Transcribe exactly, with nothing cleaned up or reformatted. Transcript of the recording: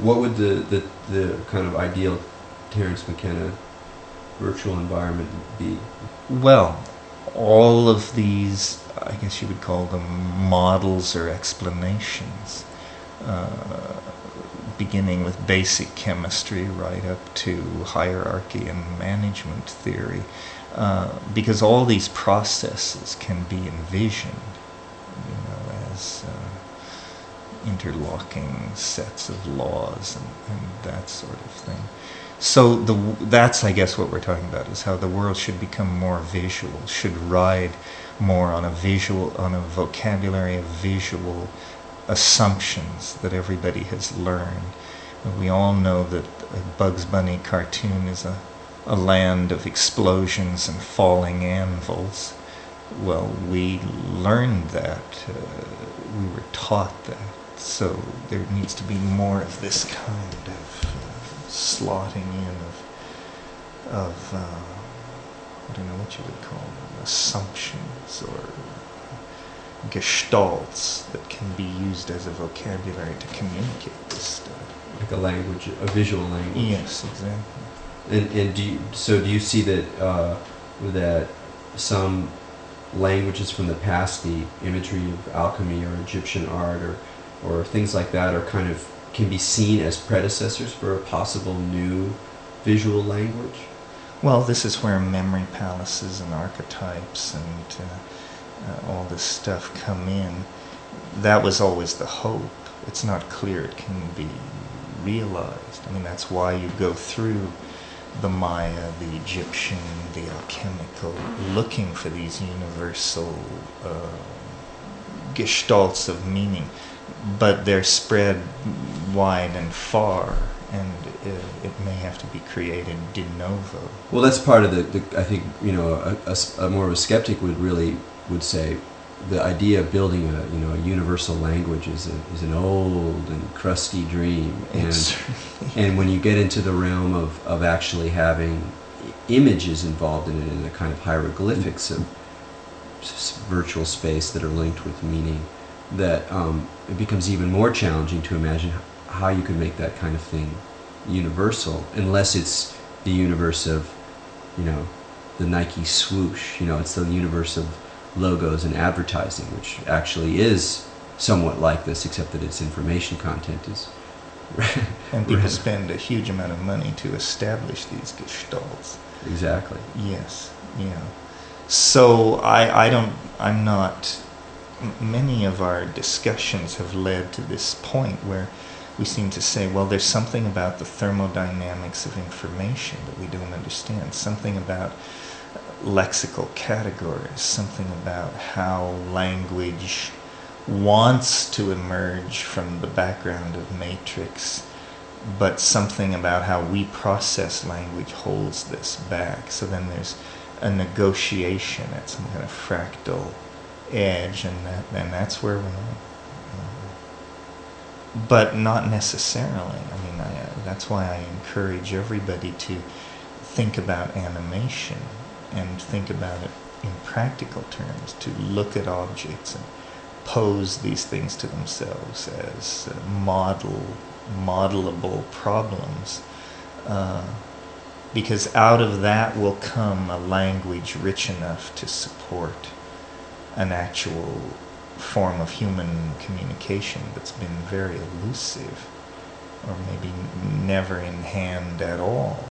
What would the, the, the kind of ideal Terence McKenna virtual environment be? Well, all of these, I guess you would call them models or explanations, uh, beginning with basic chemistry right up to hierarchy and management theory, uh, because all these processes can be envisioned, you know, as uh, interlocking sets of laws and, and that sort of thing. So the, that's, I guess, what we're talking about, is how the world should become more visual, should ride more on a visual, on a vocabulary of visual assumptions that everybody has learned. We all know that a Bugs Bunny cartoon is a, a land of explosions and falling anvils. Well, we learned that, uh, we were taught that, so there needs to be more of this kind of uh, slotting in of, of uh, I don't know what you would call them, assumptions or gestalts that can be used as a vocabulary to communicate this stuff. Like a language, a visual language. Yes, exactly. And and do you, so do you see that uh, that some languages from the past, the imagery of alchemy or Egyptian art or or things like that, are kind of can be seen as predecessors for a possible new visual language? Well, this is where memory palaces and archetypes and uh, uh, all this stuff come in. That was always the hope. It's not clear it can be realized. I mean, that's why you go through the Maya, the Egyptian, the alchemical, looking for these universal uh, gestalts of meaning. But they're spread wide and far, and it, it may have to be created de novo. Well, that's part of the, the I think, you know, a, a, a more of a skeptic would really would say the idea of building a, you know, a universal language is a, is an old and crusty dream. And, and when you get into the realm of, of actually having images involved in it, in the kind of hieroglyphics of s- virtual space that are linked with meaning, that um, it becomes even more challenging to imagine how you could make that kind of thing universal, unless it's the universe of, you know, the Nike swoosh. You know, it's the universe of logos and advertising, which actually is somewhat like this, except that its information content is. And people spend a huge amount of money to establish these gestalts. Exactly. Yes, yeah. So I, I don't, I'm not, m- many of our discussions have led to this point where we seem to say, well, there's something about the thermodynamics of information that we don't understand, something about lexical categories, something about how language wants to emerge from the background of matrix, but something about how we process language holds this back. So then there's a negotiation at some kind of fractal edge, and that, and that's where we're at. But not necessarily. I mean, I, that's why I encourage everybody to think about animation and think about it in practical terms, to look at objects and pose these things to themselves as uh, model, modelable problems, uh, because out of that will come a language rich enough to support an actual form of human communication that's been very elusive, or maybe never in hand at all.